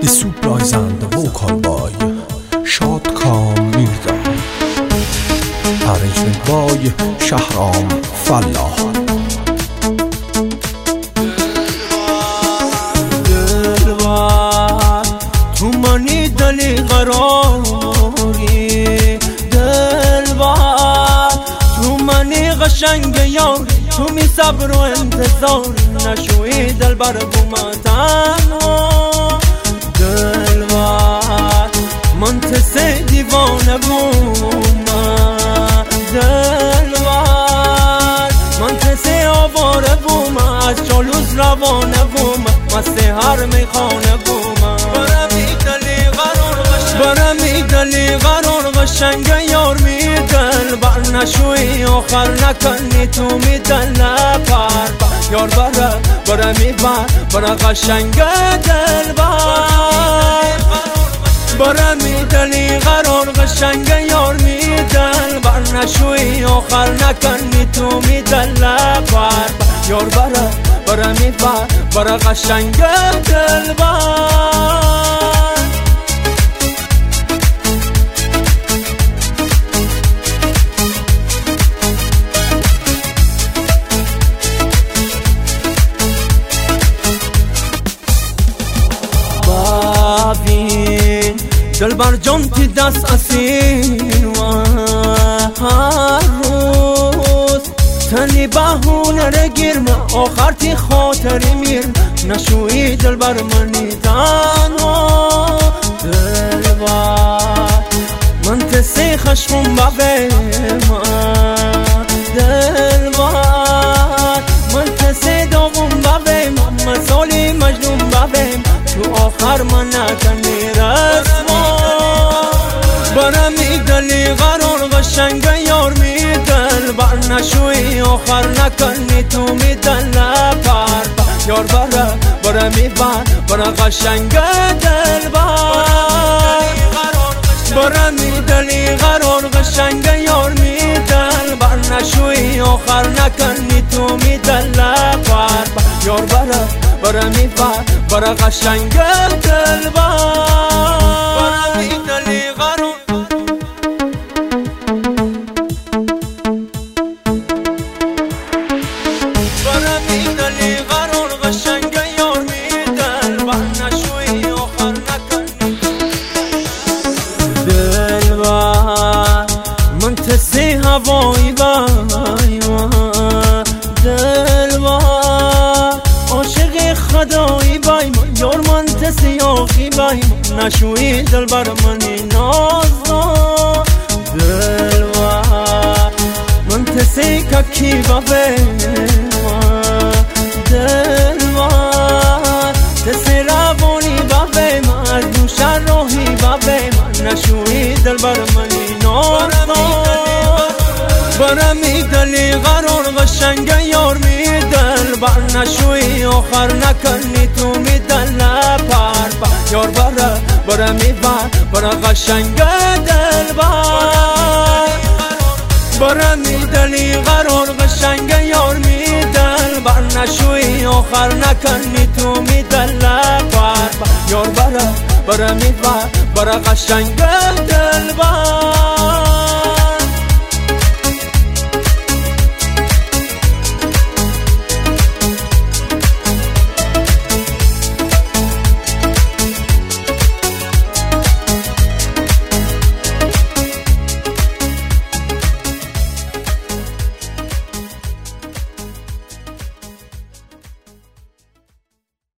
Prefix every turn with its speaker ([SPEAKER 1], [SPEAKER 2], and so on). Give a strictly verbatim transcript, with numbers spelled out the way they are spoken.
[SPEAKER 1] The Supplies and the Vocal by Shadkam Mirza. Arrangement by Shahram Fallah.
[SPEAKER 2] دلبر تو منی دلی قراری، دلبر تو منی قشنگ یاری، تو می صبر و انتظار نشوی دلبر بوم تنها. دلبر من تسه دیوانه بوم، دلبر من تسه آواره بوم، از جالوز روانه بوم، مست هر میخانه بوم. برمی دلی قرار قشنگ، برمی دلی قرار قشنگ یار می دلبر نشوی آخر نکنی تو می دل پر یار بره برمی بر بره قشنگ دلبر. برمی دلی قرار قشنگ یار می دلبر نشوی آخر نکنی تو می دل پر یار بره برمی بر بره قشنگ دلبر. دلبر جان تی دست اسیر و هر روز تنی بهونه رگیر ما آخر تی خاطری میر نشوی دلبر منی تنها. دلبر من تسی خشمون ببه من، دلبر من تسی داغون ببه من، مثالی مجنون ببه تو آخر من نکنی رسما. برمی دلی قرار قشنگ یار می دلبر نشوی آخر نکنی تو می دل پر یار بره برمی بر بره قشنگ دلبر. برمی دلی قرار قشنگ یار می دلبر نشوی آخر نکنی تو می دل پر یار بره برمی بر بره قشنگ دلبر. برمی دلی قرار برمی دلی قرار قشنگ یار می دلبر نشوی آخر نکنی. دلبر من تسی هوایی بای دلبر عاشق خدایی بای یار من تسی آخی بای نشوی دلبر منی نازا. دلبر من تسی ککی بابه دلبر تسی روانی بابه من، از دوشن راهی بابه من نشوی دلبر منی نازا. برمی دلی قرار قشنگ یار می دلبر نشوی آخر نکنی تو می دل پر یار بره برمی بر بره قشنگ دلبر. برمی دلی قرار قشنگ یار می دلبر نشوی آخر نکنی تو می دل پر یار بره برمی بر بره قشنگ دلبر.